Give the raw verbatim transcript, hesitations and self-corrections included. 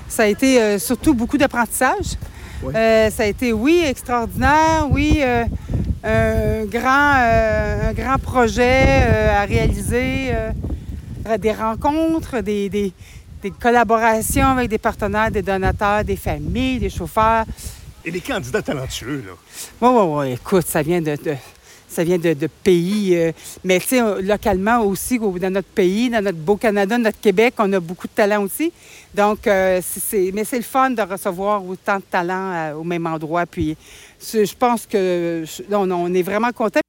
Ça a été euh, surtout beaucoup d'apprentissage. Oui. Euh, ça a été, oui, extraordinaire, oui, euh, un, grand, euh, un grand projet euh, à réaliser, euh, des rencontres, des, des, des collaborations avec des partenaires, des donateurs, des familles, des chauffeurs. Et des candidats talentueux, là. Oui, oui, oui. Écoute, ça vient de, de, ça vient de, de pays. Euh, mais tu sais, localement aussi, dans notre pays, dans notre beau Canada, notre Québec, on a beaucoup de talent aussi. Donc, euh, c'est, c'est, mais c'est le fun de recevoir autant de talent euh, au même endroit. Puis, je pense que on, on est vraiment content.